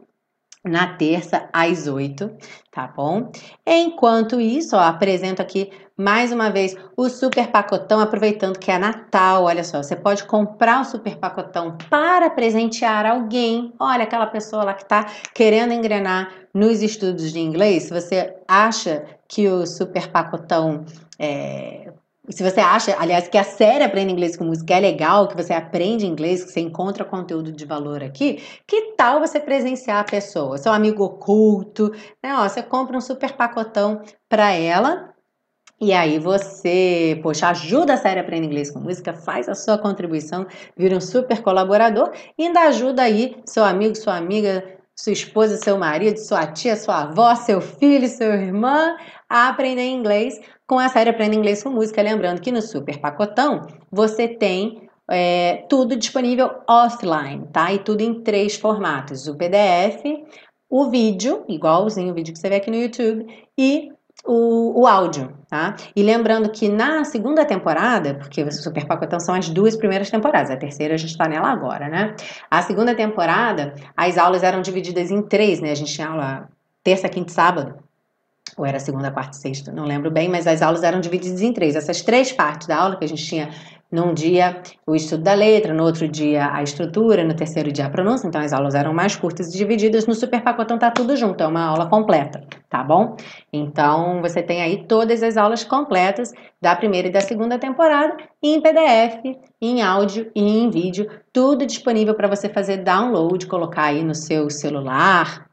Na terça, às oito, tá bom? Enquanto isso, ó, apresento aqui mais uma vez o super pacotão, aproveitando que é Natal. Olha só, você pode comprar o super pacotão para presentear alguém. Olha, aquela pessoa lá que tá querendo engrenar nos estudos de inglês. Se você acha que o super pacotão é... Se você acha, aliás, que a série Aprenda Inglês com Música é legal, que você aprende inglês, que você encontra conteúdo de valor aqui, que tal você presenciar a pessoa? Seu amigo oculto, né? Ó, você compra um super pacotão para ela e aí você, poxa, ajuda a série Aprenda Inglês com Música, faz a sua contribuição, vira um super colaborador e ainda ajuda aí seu amigo, sua amiga, sua esposa, seu marido, sua tia, sua avó, seu filho, sua irmã a aprender inglês com a série Aprenda Inglês com Música. Lembrando que no super pacotão você tem é, tudo disponível offline, tá? E tudo em três formatos: o P D F, o vídeo, igualzinho o vídeo que você vê aqui no YouTube, e o, o áudio, tá? E lembrando que na segunda temporada, porque o super pacotão são as duas primeiras temporadas, a terceira a gente tá nela agora, né? A segunda temporada, as aulas eram divididas em três, né? A gente tinha aula terça, quinta e sábado. Ou era segunda, quarta e sexta, não lembro bem, mas as aulas eram divididas em três. Essas três partes da aula que a gente tinha, num dia o estudo da letra, no outro dia a estrutura, no terceiro dia a pronúncia, então as aulas eram mais curtas e divididas. No super pacotão tá tudo junto, é uma aula completa, tá bom? Então você tem aí todas as aulas completas da primeira e da segunda temporada em P D F, em áudio e em vídeo, tudo disponível para você fazer download, colocar aí no seu celular,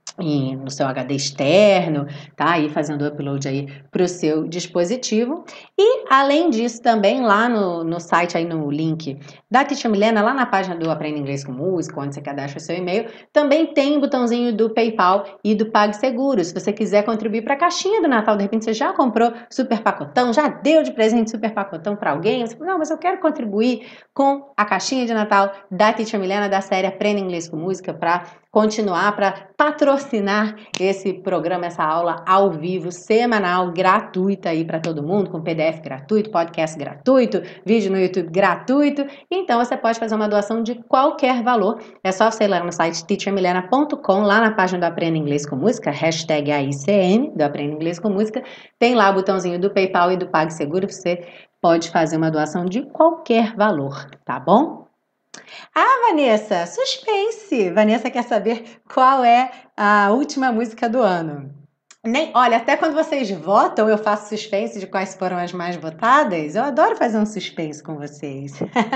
no seu H D externo, tá? Aí fazendo upload aí para o seu dispositivo. E além disso também lá no, no site aí no link da Teacher Milena, lá na página do Aprenda Inglês com Música, onde você cadastra o seu e-mail, também tem o botãozinho do PayPal e do PagSeguro. Se você quiser contribuir para a caixinha do Natal, de repente você já comprou super pacotão, já deu de presente super pacotão para alguém, você fala, não, mas eu quero contribuir com a caixinha de Natal da Teacher Milena, da série Aprenda Inglês com Música, para continuar, para patrocinar esse programa, essa aula ao vivo, semanal, gratuita aí para todo mundo, com P D F gratuito, podcast gratuito, vídeo no YouTube gratuito. Então você pode fazer uma doação de qualquer valor. É só você ir lá no site teacher milena ponto com, lá na página do Aprenda Inglês com Música, hashtag A I C M, do Aprenda Inglês com Música. Tem lá o botãozinho do PayPal e do PagSeguro. Você pode fazer uma doação de qualquer valor, tá bom? Ah, Vanessa, suspense! Vanessa quer saber qual é a última música do ano. Nem, olha, até quando vocês votam, eu faço suspense de quais foram as mais votadas. Eu adoro fazer um suspense com vocês.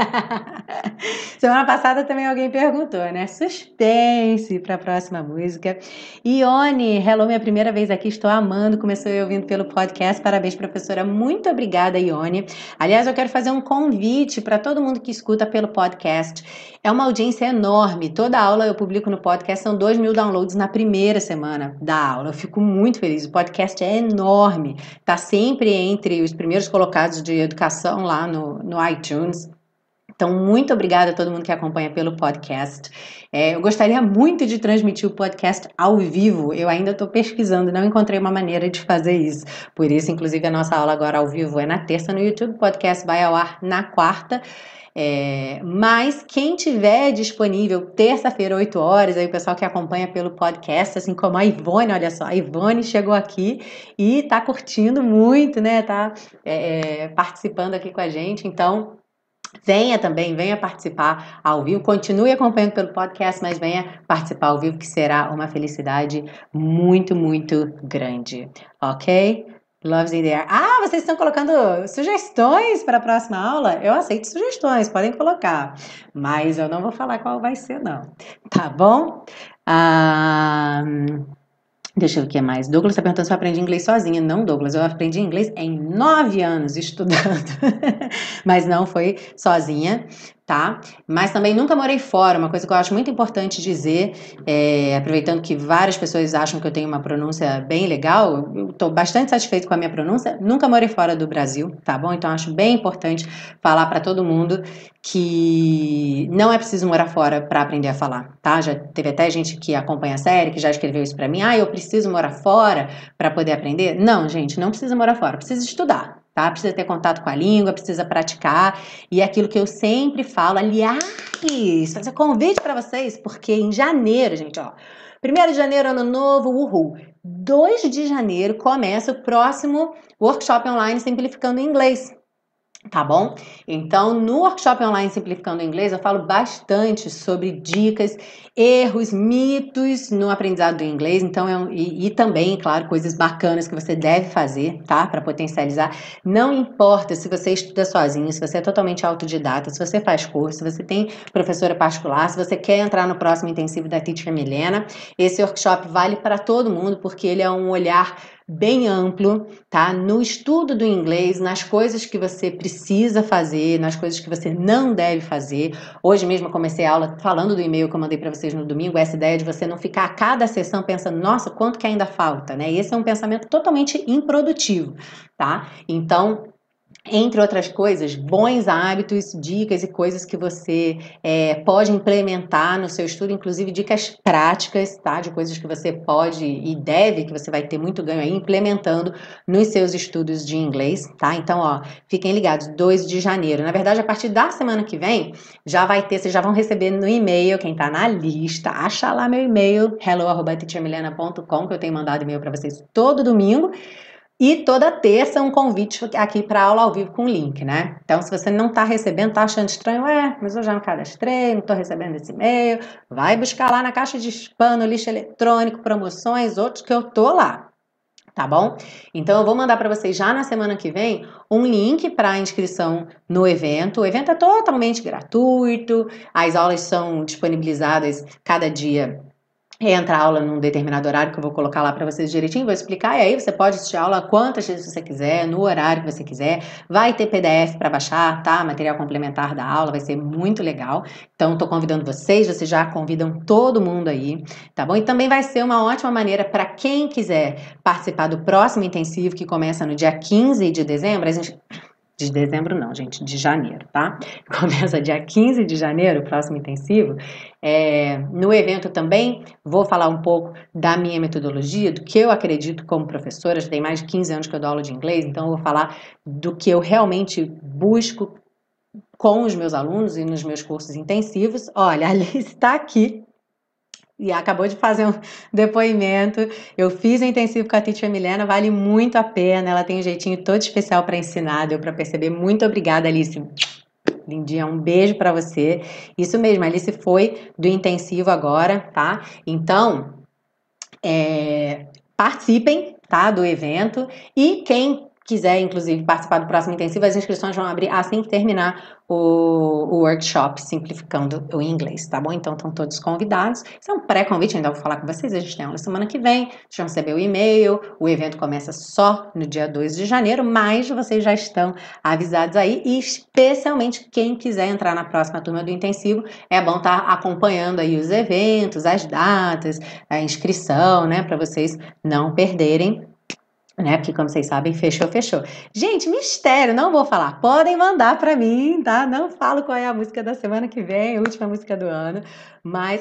Semana passada também alguém perguntou, né? Suspense para a próxima música. Ione, hello, minha primeira vez aqui, estou amando. Começou eu ouvindo pelo podcast. Parabéns, professora. Muito obrigada, Ione. Aliás, eu quero fazer um convite para todo mundo que escuta pelo podcast. É uma audiência enorme. Toda aula eu publico no podcast, são dois mil downloads na primeira semana da aula. Eu fico muito feliz. O podcast é enorme. Tá sempre entre os primeiros colocados de educação lá no, no iTunes. Então, muito obrigada a todo mundo que acompanha pelo podcast. É, eu gostaria muito de transmitir o podcast ao vivo. Eu ainda estou pesquisando, não encontrei uma maneira de fazer isso. Por isso, inclusive, a nossa aula agora ao vivo é na terça no YouTube. O podcast vai ao ar na quarta. É, mas quem tiver disponível terça-feira, oito horas, aí o pessoal que acompanha pelo podcast, assim como a Ivone, olha só, a Ivone chegou aqui e tá curtindo muito, né? Tá é, participando aqui com a gente, então venha também, venha participar ao vivo, continue acompanhando pelo podcast, mas venha participar ao vivo, que será uma felicidade muito, muito grande, ok? Loves in the air. Ah, vocês estão colocando sugestões para a próxima aula? Eu aceito sugestões, podem colocar. Mas eu não vou falar qual vai ser, não. Tá bom? Ah, deixa eu ver o que mais. Douglas está perguntando se eu aprendi inglês sozinha. Não, Douglas, eu aprendi inglês em nove anos estudando. Mas não foi sozinha, tá? Mas também nunca morei fora. Uma coisa que eu acho muito importante dizer, é, aproveitando que várias pessoas acham que eu tenho uma pronúncia bem legal, eu estou bastante satisfeito com a minha pronúncia. Nunca morei fora do Brasil, tá bom? Então acho bem importante falar para todo mundo que não é preciso morar fora para aprender a falar, tá? Já teve até gente que acompanha a série, que já escreveu isso para mim. Ah, eu preciso morar fora para poder aprender? Não, gente, não precisa morar fora, precisa estudar. Tá? Precisa ter contato com a língua, precisa praticar, e é aquilo que eu sempre falo, aliás, fazer convite para vocês, porque em janeiro, gente, ó, primeiro de janeiro, ano novo, uhul, dois de janeiro começa o próximo workshop online Simplificando o Inglês. Tá bom? Então, no workshop online Simplificando o Inglês, eu falo bastante sobre dicas, erros, mitos no aprendizado do inglês, então é um, e, e também, claro, coisas bacanas que você deve fazer, tá? Para potencializar. Não importa se você estuda sozinho, se você é totalmente autodidata, se você faz curso, se você tem professora particular, se você quer entrar no próximo intensivo da Teacher Milena, esse workshop vale para todo mundo, porque ele é um olhar bem amplo, tá? No estudo do inglês, nas coisas que você precisa fazer, nas coisas que você não deve fazer. Hoje mesmo eu comecei a aula falando do e-mail que eu mandei para vocês no domingo, essa ideia de você não ficar a cada sessão pensando, nossa, quanto que ainda falta, né? Esse é um pensamento totalmente improdutivo, tá? Então, entre outras coisas, bons hábitos, dicas e coisas que você é, pode implementar no seu estudo, inclusive dicas práticas, tá? De coisas que você pode e deve, que você vai ter muito ganho aí implementando nos seus estudos de inglês, tá? Então, ó, fiquem ligados, dois de janeiro. Na verdade, a partir da semana que vem, já vai ter, vocês já vão receber no e-mail, quem tá na lista, acha lá meu e-mail, hello arroba teacher milena ponto com, que eu tenho mandado e-mail para vocês todo domingo. E toda terça um convite aqui para aula ao vivo com link, né? Então, se você não está recebendo, está achando estranho, é, mas eu já me cadastrei, não estou recebendo esse e-mail, vai buscar lá na caixa de spam, no lixo eletrônico, promoções, outros que eu tô lá, tá bom? Então, eu vou mandar para vocês já na semana que vem um link para a inscrição no evento. O evento é totalmente gratuito, as aulas são disponibilizadas cada dia. Entra a aula num determinado horário que eu vou colocar lá para vocês direitinho, vou explicar, e aí você pode assistir a aula quantas vezes você quiser, no horário que você quiser, vai ter P D F para baixar, tá? Material complementar da aula, vai ser muito legal, então tô convidando vocês, vocês já convidam todo mundo aí, tá bom? E também vai ser uma ótima maneira para quem quiser participar do próximo intensivo, que começa no dia quinze de dezembro, a gente... De dezembro não, gente, de janeiro, tá? Começa dia quinze de janeiro, o próximo intensivo. É, no evento também vou falar um pouco da minha metodologia, do que eu acredito como professora. Já tem mais de quinze anos que eu dou aula de inglês, então eu vou falar do que eu realmente busco com os meus alunos e nos meus cursos intensivos. Olha, a Alice está aqui e acabou de fazer um depoimento. Eu fiz o intensivo com a Teacher Milena, vale muito a pena. Ela tem um jeitinho todo especial para ensinar, deu para perceber. Muito obrigada, Alice. Lindinha, um beijo para você. Isso mesmo, a Alice foi do intensivo agora, tá? Então, é, participem, tá, do evento. E quem quiser, inclusive, participar do próximo intensivo, as inscrições vão abrir assim que terminar o, o workshop Simplificando o Inglês, tá bom? Então, estão todos convidados. Isso é um pré-convite, ainda vou falar com vocês. A gente tem aula semana que vem, vocês vão receber o e-mail. O evento começa só no dia dois de janeiro, mas vocês já estão avisados aí. E especialmente quem quiser entrar na próxima turma do intensivo, é bom estar acompanhando aí os eventos, as datas, a inscrição, né? Para vocês não perderem. Né? Porque, como vocês sabem, fechou, fechou. Gente, mistério, não vou falar. Podem mandar pra mim, tá? Não falo qual é a música da semana que vem, a última música do ano. Mas,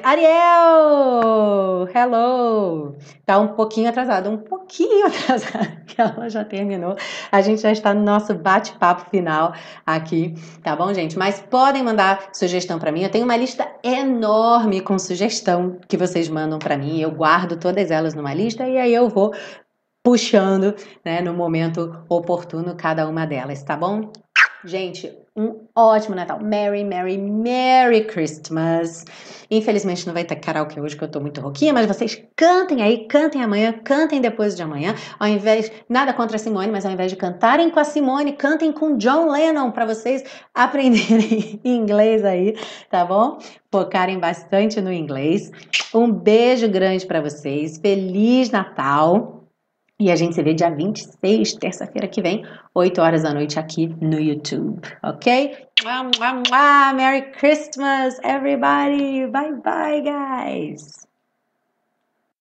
Ariel! Hello! Tá um pouquinho atrasado, um pouquinho atrasado, que ela já terminou. A gente já está no nosso bate-papo final aqui, tá bom, gente? Mas podem mandar sugestão pra mim. Eu tenho uma lista enorme com sugestão que vocês mandam pra mim. Eu guardo todas elas numa lista e aí eu vou puxando, né, no momento oportuno cada uma delas, tá bom? Gente, um ótimo Natal. Merry, Merry, Merry Christmas. Infelizmente não vai ter karaokê hoje que eu tô muito rouquinha, mas vocês cantem aí, cantem amanhã, cantem depois de amanhã. Ao invés, nada contra a Simone, mas ao invés de cantarem com a Simone, cantem com John Lennon para vocês aprenderem inglês aí, tá bom? Focarem bastante no inglês. Um beijo grande para vocês. Feliz Natal. E a gente se vê dia vinte e seis, terça-feira que vem, oito horas da noite aqui no YouTube, ok? Merry Christmas, everybody! Bye bye, guys!